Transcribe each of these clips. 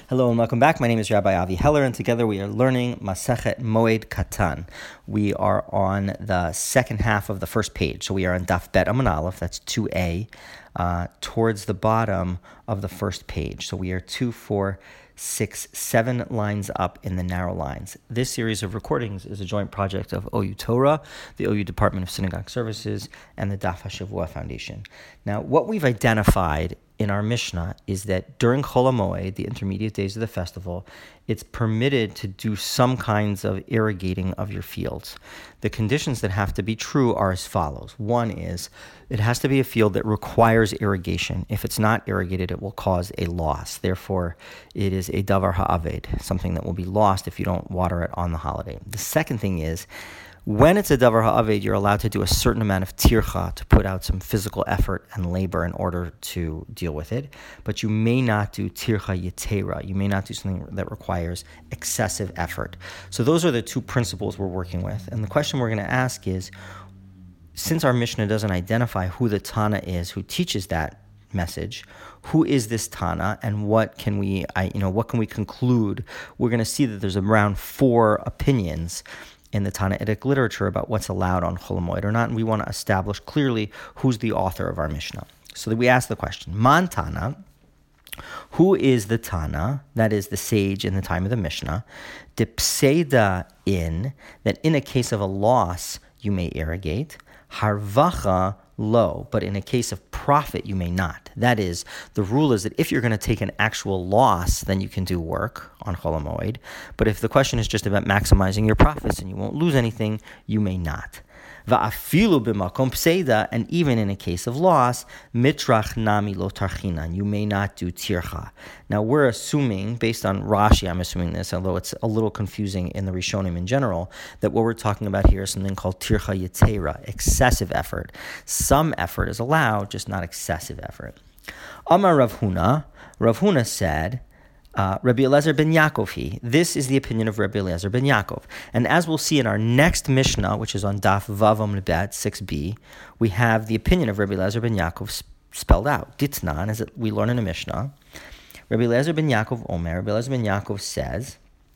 Hello and welcome back. My name is Rabbi Avi Heller, and together we are learning Masechet Moed Katan. We are on the second half of the first page. So we are on Daf Bet Amud Aleph, that's 2a, towards the bottom of the first page. So we are 2, 4, 6, 7 lines up in the narrow lines. This series of recordings is a joint project of OU Torah, the OU Department of Synagogue Services, and the Daf HaShavua Foundation. Now, what we've identified in our Mishnah is that during Chol HaMoed, the intermediate days of the festival, it's permitted to do some kinds of irrigating of your fields. The conditions that have to be true are as follows. One is, it has to be a field that requires irrigation. If it's not irrigated, it will cause a loss. Therefore, it is a davar ha'aved, something that will be lost if you don't water it on the holiday. The second thing is, when it's a davar ha'aved, you're allowed to do a certain amount of tircha to put out some physical effort and labor in order to deal with it. But you may not do tircha yetera. You may not do something that requires excessive effort. So those are the two principles we're working with. And the question we're going to ask is, since our Mishnah doesn't identify who the Tana is who teaches that message, who is this Tana, and what can we conclude? We're going to see that there's around 4 opinions in the Tanaitic literature about what's allowed on Chol HaMoed or not, and we want to establish clearly who's the author of our Mishnah. So that we ask the question, Man Tana, who is the Tana, that is the sage in the time of the Mishnah, Dipseda in, that in a case of a loss you may irrigate, Harvacha lo, but in a case of profit you may not. That is, the rule is that if you're going to take an actual loss, then you can do work on Chol HaMoed. But if the question is just about maximizing your profits and you won't lose anything, you may not. Va'afilu b'makom pseida, and even in a case of loss, mitrach nami lo tarchinan, you may not do tircha. Now we're assuming, based on Rashi, I'm assuming this, although it's a little confusing in the Rishonim in general, that what we're talking about here is something called tircha yetera, excessive effort. Some effort is allowed, just not excessive effort. Amar Rav Huna said, Rabbi Eliezer ben Yaakov, this is the opinion of Rabbi Eliezer ben Yaakov. And as we'll see in our next Mishnah, which is on Daf Vav Amud Bet 6b, we have the opinion of Rabbi Eliezer ben Yaakov spelled out. Ditnan, as we learn in a Mishnah. Rabbi Eliezer ben Yaakov Omer, Rabbi Eliezer ben Yaakov says,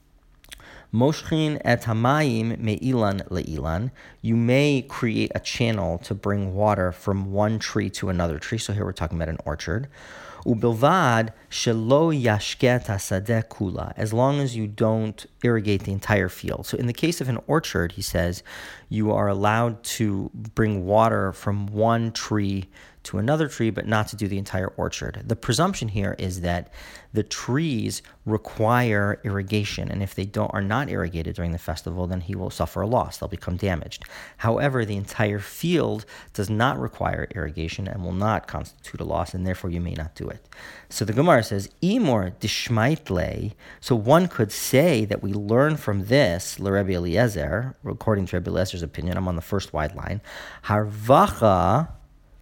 Moshchin et hamayim me'ilan le'ilan. You may create a channel to bring water from one tree to another tree. So here we're talking about an orchard. Ubilvad shelo yashket hasadeh kula, as long as you don't irrigate the entire field. So in the case of an orchard, he says, you are allowed to bring water from one tree to another tree, but not to do the entire orchard. The presumption here is that the trees require irrigation, and if they are not irrigated during the festival, then he will suffer a loss. They'll become damaged. However, the entire field does not require irrigation and will not constitute a loss, and therefore you may not do it. So the Gemara says, Imor dishmaitle, so one could say that we learn from this, Rabbi Eliezer, according to Rabbi Eliezer's opinion, I'm on the first wide line, Harvacha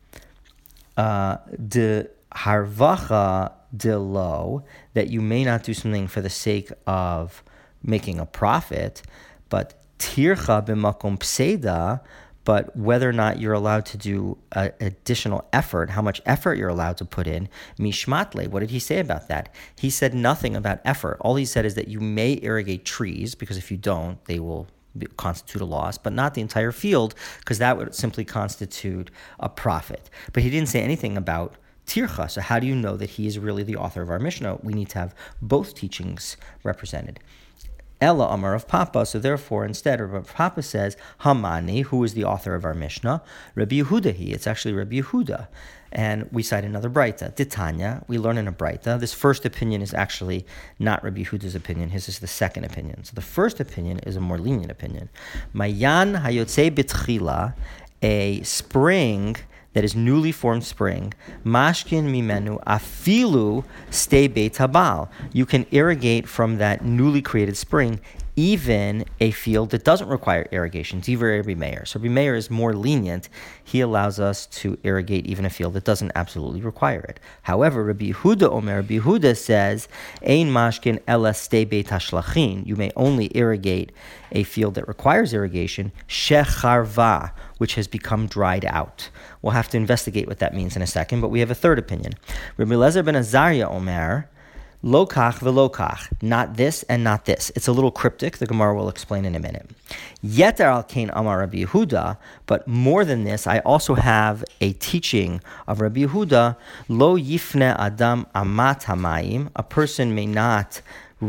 de harvacha de lo, that you may not do something for the sake of making a profit, but tircha b'makom pseida, but whether or not you're allowed to do additional effort, how much effort you're allowed to put in, mishmatle. What did he say about that? He said nothing about effort. All he said is that you may irrigate trees, because if you don't, they will constitute a loss, but not the entire field, because that would simply constitute a profit. But he didn't say anything about tircha. So how do you know that he is really the author of our Mishnah? We need to have both teachings represented. Ella Amar of Papa, so therefore instead Rav Papa says, Hamani, who is the author of our Mishnah? Rabbi Yehuda, it's actually Rabbi Yehuda. And we cite another Braita, Titania, we learn in a Braita. This first opinion is actually not Rabbi Yehuda's opinion, his is the second opinion. So the first opinion is a more lenient opinion. Mayan hayotze bitchila, a spring that is newly formed spring, mashkin mimenu afilu stay beit habal. You can irrigate from that newly created spring even a field that doesn't require irrigation. Divrei Rabbi Meir. So Rabbi Meir is more lenient. He allows us to irrigate even a field that doesn't absolutely require it. However, Rabbi Yehuda Omer, Rabbi Yehuda says, Ein mashkin ela stei beit hashlachin. You may only irrigate a field that requires irrigation, shecharva, which has become dried out. We'll have to investigate what that means in a second, but we have a third opinion. Rabbi Eliezer ben Azariah Omer, Lo kach v'lo kach, not this and not this. It's a little cryptic. The Gemara will explain in a minute. Yeter al kain amar Rabbi Yehuda, but more than this, I also have a teaching of Rabbi Yehuda. Lo yifne adam amat hamayim. A person may not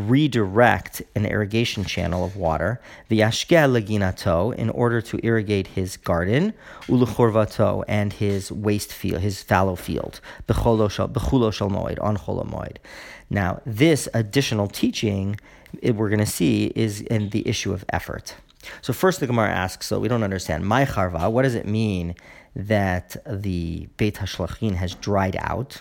redirect an irrigation channel of water, v'yashkeh leginato, in order to irrigate his garden, u'lechorvato, and his waste field, his fallow field, bechulo shel moed, on chol moed. Now, this additional teaching, we're going to see, is in the issue of effort. So first the Gemara asks, so we don't understand, my charva, what does it mean that the Beit HaShlachin has dried out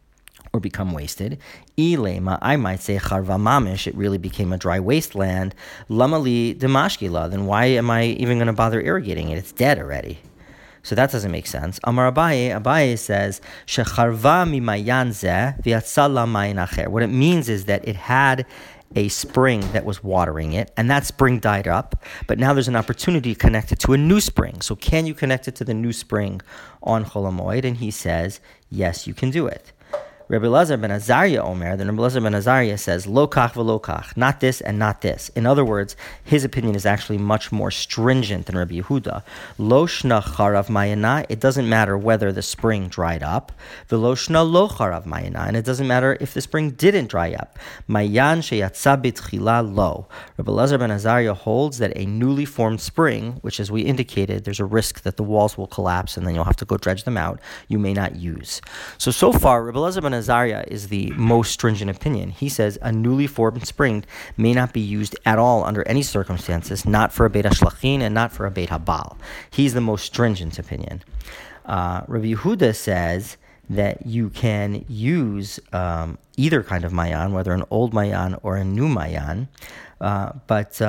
or become wasted? Ilema, I might say charva mamish, it really became a dry wasteland. Lamali demashkila, then why am I even going to bother irrigating it? It's dead already. So that doesn't make sense. Amar Abaye says, shecharva mimayan zeh v'yatzal lamayin acher. What it means is that it had a spring that was watering it, and that spring died up, but now there's an opportunity to connect it to a new spring. So can you connect it to the new spring on Chol HaMoed? And he says, yes, you can do it. Rabbi Elazar ben Azariah Omer, then Rabbi Elazar ben Azariah says, lo kach v'lo kach, not this and not this. In other words, his opinion is actually much more stringent than Rabbi Yehuda. Lo shna charav mayana, it doesn't matter whether the spring dried up. V'lo shna lo charav mayana, and it doesn't matter if the spring didn't dry up. Mayan sheyatza b'tchila lo. Rabbi Elazar ben Azariah holds that a newly formed spring, which as we indicated, there's a risk that the walls will collapse and then you'll have to go dredge them out, you may not use. So far, Rabbi Elazar ben Azariah is the most stringent opinion. He says a newly formed spring may not be used at all under any circumstances, not for a Beit HaShlachin and not for a Beit HaBaal. He's the most stringent opinion. Rabbi Yehuda says that you can use either kind of mayan, whether an old mayan or a new mayan, but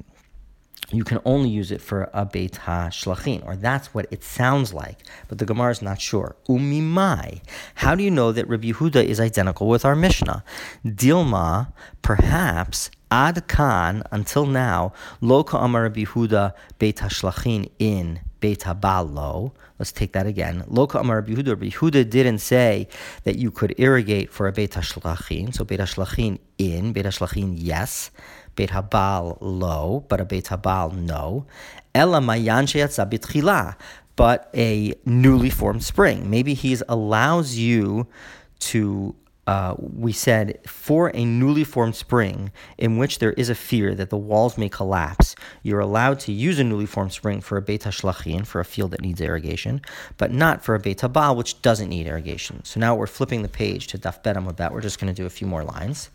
you can only use it for a Beit HaShlachin, or that's what it sounds like, but the Gemara is not sure. Umimai, how do you know that Rabbi Yehuda is identical with our Mishnah? Dilma, perhaps, ad kan, until now, lo ka'amar Rabbi Yehuda Beit HaShlachin in Beit HaBaal lo. Let's take that again. Lo ka'amar Rabbi Yehuda. Rabbi Yehuda didn't say that you could irrigate for a Beit HaShlachin, so Beit HaShlachin in, Beit HaShlachin yes, Beit HaBaal lo, but a Beit HaBaal no. Ela mayan sheyatza b'tchila, but a newly formed spring. Maybe he allows you to, we said, for a newly formed spring in which there is a fear that the walls may collapse, you're allowed to use a newly formed spring for a Beit HaShlachin, for a field that needs irrigation, but not for a Beit HaBaal, which doesn't need irrigation. So now we're flipping the page to Daf Bet Amud Bet. We're just going to do a few more lines.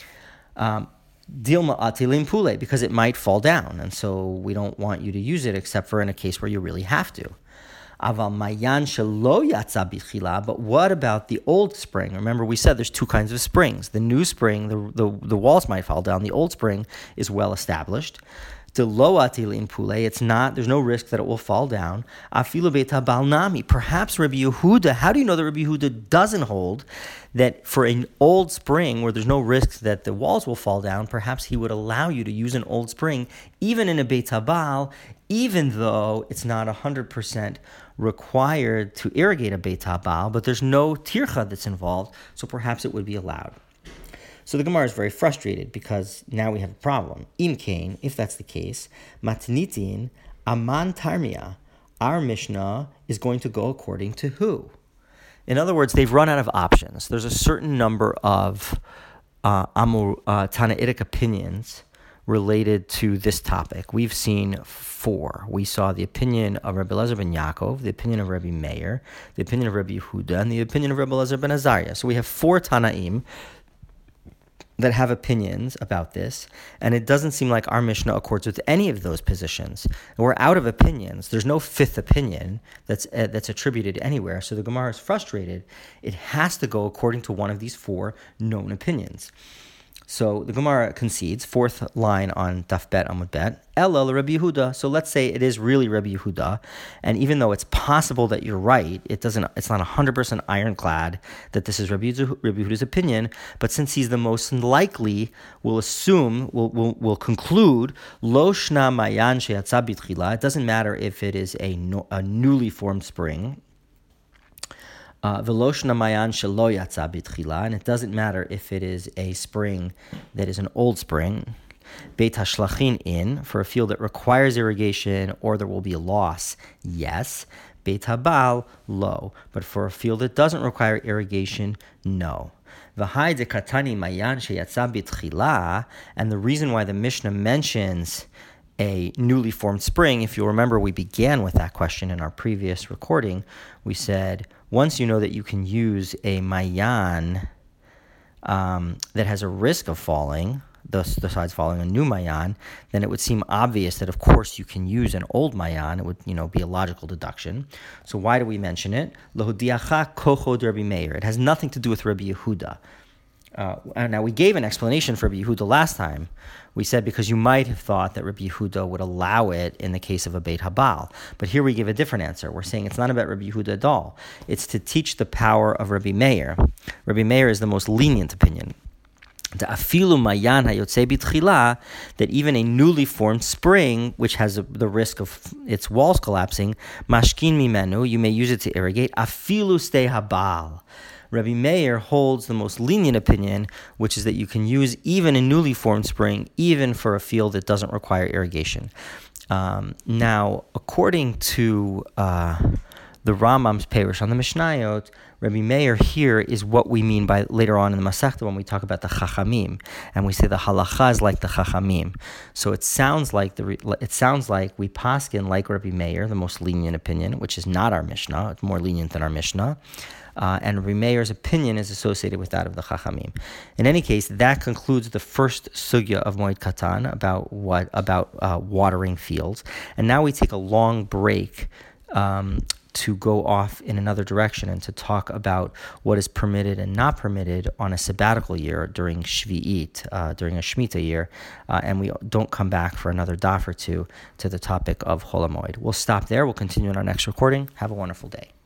Dilma atilim pule, because it might fall down, and so we don't want you to use it except for in a case where you really have to. Aval mayan shelo yatza b'tchila, but what about the old spring? Remember, we said there's two kinds of springs. The new spring, the walls might fall down. The old spring is well established. The lo atilin pule, it's not, there's no risk that it will fall down. Afilu Beit HaBaal nami, perhaps Rabbi Yehuda, how do you know that Rabbi Yehuda doesn't hold that for an old spring where there's no risk that the walls will fall down, perhaps he would allow you to use an old spring, even in a Beit HaBaal, even though it's not 100% required to irrigate a Beit HaBaal, but there's no tircha that's involved, so perhaps it would be allowed. So the Gemara is very frustrated because now we have a problem. Im kain, if that's the case, matnitin aman tarmia, our Mishnah is going to go according to who? In other words, they've run out of options. There's a certain number of Tanaitic opinions related to this topic. We've seen 4. We saw the opinion of Rabbi Elazar ben Yaakov, the opinion of Rabbi Meir, the opinion of Rabbi Yehuda, and the opinion of Rabbi Elazar ben Azariah. So we have 4 Tanaim that have opinions about this, and it doesn't seem like our Mishnah accords with any of those positions. And we're out of opinions. There's no 5th opinion that's attributed anywhere, so the Gemara is frustrated. It has to go according to one of these 4 known opinions. So the Gemara concedes, 4th line on Daf Bet Amud Bet, Elul Rabbi Yehuda. So let's say it is really Rabbi Yehuda, and even though it's possible that you're right, it's not 100% ironclad that this is Rabbi Yehuda's opinion. But since he's the most likely, we'll conclude Lo Shna Mayan Sheyatza B'tchila. It doesn't matter if it is a newly formed spring. Veloshna mayan shelo yatsa b'tchila, and it doesn't matter if it is a spring that is an old spring. Beit hashlachin in, for a field that requires irrigation or there will be a loss, yes. Beit habal, lo, but for a field that doesn't require irrigation, no. V'hai de katani mayan sheyatsa b'tchila, and the reason why the Mishnah mentions a newly formed spring, if you'll remember, we began with that question in our previous recording. We said, once you know that you can use a mayan that has a risk of falling, besides falling a new mayan, then it would seem obvious that, of course, you can use an old mayan. It would, be a logical deduction. So why do we mention it? Lehudiacha kocho de Rabbi Meir. It has nothing to do with Rabbi Yehuda. Now, we gave an explanation for Rabbi Yehuda last time. We said because you might have thought that Rabbi Yehuda would allow it in the case of a Beit Habal. But here we give a different answer. We're saying it's not about Rabbi Yehuda at all. It's to teach the power of Rabbi Meir. Rabbi Meir is the most lenient opinion. That even a newly formed spring, which has the risk of its walls collapsing, mashkin mimenu, you may use it to irrigate, afilu ste habal. Rabbi Meir holds the most lenient opinion, which is that you can use even a newly formed spring, even for a field that doesn't require irrigation. Now, according to the Rambam's Perush on the Mishnayot, Rabbi Meir here is what we mean by later on in the Masechta when we talk about the Chachamim, and we say the halacha is like the Chachamim. So it sounds like we paskin like Rabbi Meir, the most lenient opinion, which is not our Mishnah. It's more lenient than our Mishnah. And Rabbi Meir's opinion is associated with that of the Chachamim. In any case, that concludes the first sugya of Moed Katan about watering fields. And now we take a long break to go off in another direction and to talk about what is permitted and not permitted on a sabbatical year during Shvi'it, during a Shemitah year, and we don't come back for another daf or two to the topic of Chol HaMoed. We'll stop there. We'll continue in our next recording. Have a wonderful day.